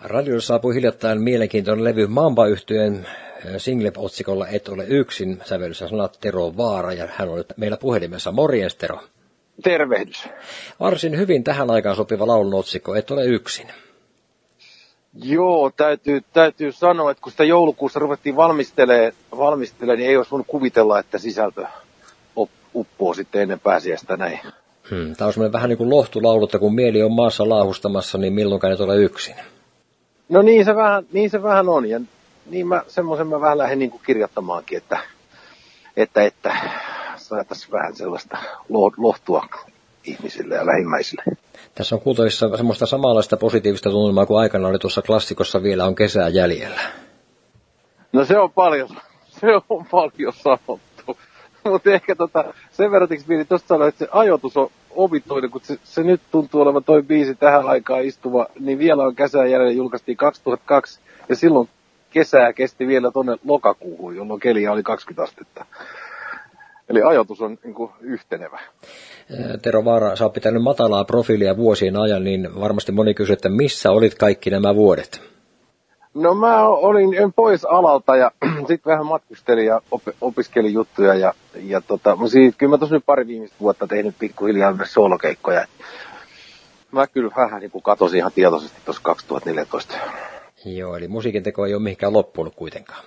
Radiolle saapui hiljattain mielenkiintoinen levy Mamba-yhtyeen single-otsikolla Et ole yksin, sävellysä sanat Tero Vaara, ja hän on nyt meillä puhelimessa. Morjens, Tero. Tervehdys. Varsin hyvin tähän aikaan sopiva laulun otsikko, Et ole yksin. Joo, täytyy sanoa, että kun sitä joulukuussa ruvettiin valmistelemaan, niin ei olisi voinut kuvitella, että sisältö uppoo sitten ennen pääsiäistä näin. Tämä on semmoinen vähän niin kuin lohtulaulu, että kun mieli on maassa laahustamassa, niin milloinkaan et ole yksin. No niin se vähän on, ja niin semmoisen mä vähän lähden niin kuin kirjoittamaankin, että saataisiin vähän sellaista lohtua ihmisille ja lähimmäisille. Tässä on kuultavissa semmoista samanlaista positiivista tunnelmaa kuin aikana oli tuossa klassikossa Vielä on kesää jäljellä. No se on paljon sanottu. Mutta ehkä sen verran piti tuosta sanoa, että se ajoitus on omituinen, kun se nyt tuntuu olevan toi biisi tähän aikaan istuva, niin Vielä on kesää jäljellä julkaistiin 2002, ja silloin kesää kesti vielä tuonne lokakuuhun, jolloin keliä oli 20 astetta. Eli ajoitus on niin kuin yhtenevä. Tero Vaara, sä oot pitänyt matalaa profiilia vuosien ajan, niin varmasti moni kysyy, että missä olit kaikki nämä vuodet? No mä olin pois alalta ja sitten vähän matkustelin ja opiskelin juttuja ja kyllä mä tuossa nyt pari viimeistä vuotta tehnyt pikkuhiljaa myös soolokeikkoja. Mä kyllä vähän niin kuin katosin ihan tietoisesti tuossa 2014. Joo, eli musiikin teko ei ole mihinkään loppunut kuitenkaan.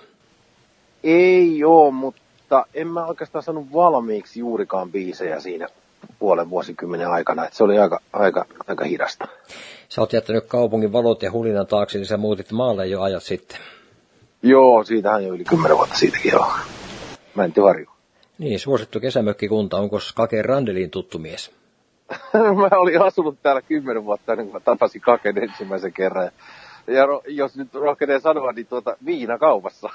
Ei oo, mutta en mä oikeastaan saanut valmiiksi juurikaan biisejä siinä puolen vuosikymmenen aikana, että se oli aika hidasta. Sä oot jättänyt kaupungin valot ja hulinan taakse, niin sä muutit maalle jo ajat sitten. Joo, siitähän jo yli 10 vuotta siitäkin joo. Mäntyharju. Niin, suosittu kesämökkikunta, onko Kake Randelin tuttu mies? Mä olin asunut täällä 10 vuotta ennen kuin mä tapasin Kaken ensimmäisen kerran. Ja jos nyt rohkenee sanoa, niin viinakaupassa.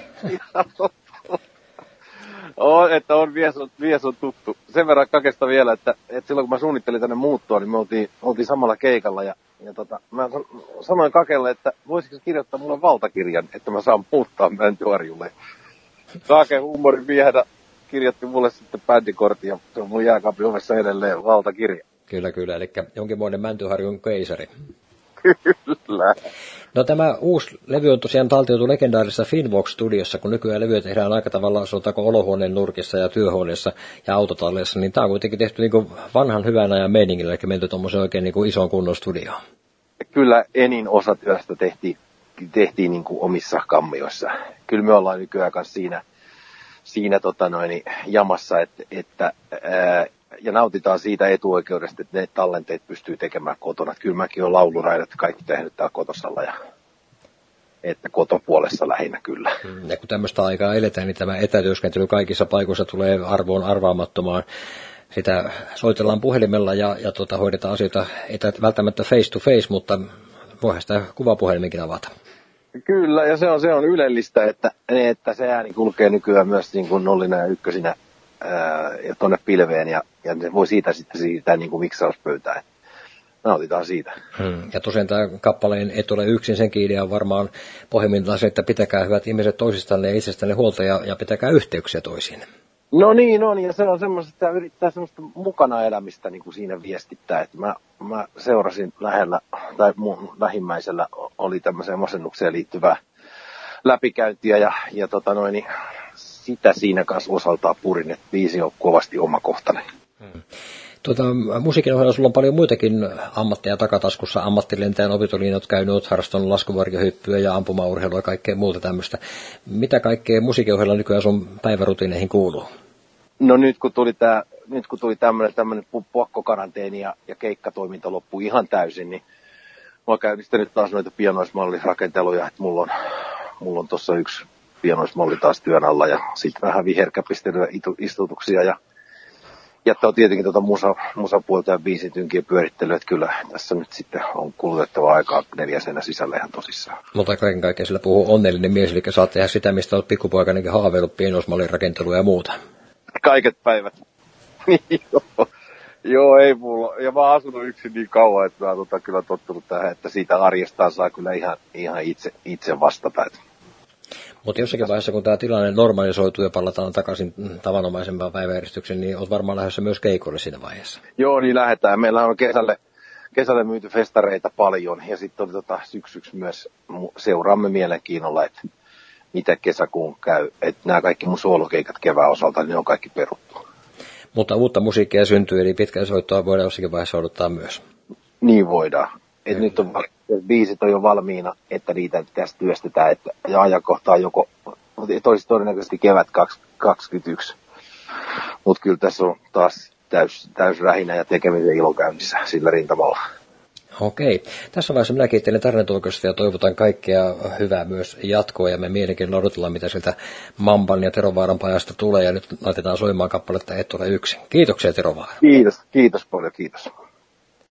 Että mies on tuttu. Sen verran Kakesta vielä, että silloin kun mä suunnittelin tänne muuttoa, niin me oltiin samalla keikalla. Ja mä sanoin Kakelle, että voisiko kirjoittaa mulle valtakirjan, että mä saan muuttaa Mäntyharjulle. Kake huumorin miehenä kirjoitti mulle sitten bändikortin ja se on mun jääkaapin ovessa edelleen valtakirja. Kyllä, eli jonkinmoinen Mäntyharjun keisari. Kyllä. No tämä uusi levy on tosiaan taltioitu legendaarisessa Finvox-studiossa, kun nykyään levyjä tehdään aika tavalla, sanotaanko olohuoneen nurkissa ja työhuoneessa ja autotalleissa, niin tämä on kuitenkin tehty niin kuin vanhan hyvän ajan meiningillä, eli menty tuommoisen oikein niin kuin ison kunnon studioon. Kyllä enin osa työstä tehtiin niin kuin omissa kammioissa. Kyllä me ollaan nykyään kanssa siinä jamassa, että ja nautitaan siitä etuoikeudesta, että ne tallenteet pystyy tekemään kotona. Kyllä mäkin olen lauluraidat kaikki tehnyt täällä kotosalla ja että kotopuolessa lähinnä kyllä. Ja kun tämmöistä aikaa eletään, niin tämä etätyöskentely kaikissa paikoissa tulee arvoon arvaamattomaan. Sitä soitellaan puhelimella ja hoidetaan asioita, ei välttämättä face to face, mutta voihan sitä kuvapuhelimenkin avata. Kyllä, ja se on ylellistä, että se ääni kulkee nykyään myös niin kuin nollina ja ykkösinä ja tuonne pilveen, ja se voi siitä sitten siirtää niin kuin miksauspöytään. Nautitaan siitä. Ja tosiaan tämä kappaleen Et ole yksin, senkin idea on varmaan pohjimmiltaan se, että pitäkää hyvät ihmiset toisistanne ja itsestänne huolta ja pitäkää yhteyksiä toisiin. No niin on, ja se on semmoista, että yrittää semmoista mukana elämistä niin kuin siinä viestittää, että mä seurasin lähellä, tai mun lähimmäisellä oli tämmöiseen masennukseen liittyvää läpikäyntiä, ja sitä siinä kanssa osaltaan purin, että biisi on kovasti omakohtainen. Musiikin ohella sulla on paljon muitakin ammatteja takataskussa, ammattilentäjän opintoliinat käynyt, olet harrastanut laskuvarjohyppyä ja ampumaurheilua ja kaikkea muuta tämmöistä. Mitä kaikkea musiikin ohella nykyään sun päivärutiineihin kuuluu? No nyt kun tuli tämmöinen pakkokaranteeni ja keikkatoiminta loppui ihan täysin, niin mä oon käynnistänyt taas noita pianoismallirakenteluja, että mulla on tuossa yksi pianoismalli taas työn alla ja sitten vähän viherkäpistelyä istutuksia ja tietenkin musapuolta ja biisitynkien pyörittelyä, että kyllä tässä nyt sitten on kulutettava aikaa 4 seinän sisällä ihan tosissaan. Mutta kaiken kaikkiaan sillä puhuu onnellinen mies, eli saat tehdä sitä, mistä olet pikkupoikanakin haaveillut, pienoismallin rakentelua ja muuta. Kaiket päivät. Joo, ei mulla. Ja mä oon asunut yksin niin kauan, että mä oon kyllä tottunut tähän, että siitä arjestaan saa kyllä ihan itse vastata. Mutta jossakin vaiheessa, kun tämä tilanne normalisoituu ja palataan takaisin tavanomaisempaan päiväjärjestykseen, niin olet varmaan lähdössä myös keikoille siinä vaiheessa. Joo, niin lähdetään. Meillä on kesällä myyty festareita paljon ja sitten oli syksyksi myös seuraamme mielenkiinnolla, että mitä kesäkuun käy. Että nämä kaikki mun soolokeikat kevään osalta, niin ne on kaikki peruttu. Mutta uutta musiikkia syntyy, eli pitkän soittoa voidaan jossakin vaiheessa odottaa myös. Niin voidaan. Et nyt on biisit on jo valmiina, että niitä tässä työstetään, että ja ajankohtaa joko todennäköisesti kevät 2021. Mutta kyllä tässä on taas täys rähinä ja tekemisen ilo käynnissä sillä rintamalla. Okei. Tässä vaiheessa minä kiittelen Tarnetulkosta ja toivotan kaikkea hyvää myös jatkoa. Ja me mielenkiinnolla odotellaan, mitä sieltä Mamban ja Terovaaran pajasta tulee. Ja nyt laitetaan soimaan kappaletta Et ole yksin. Kiitoksia Terovaara. Kiitos paljon, kiitos.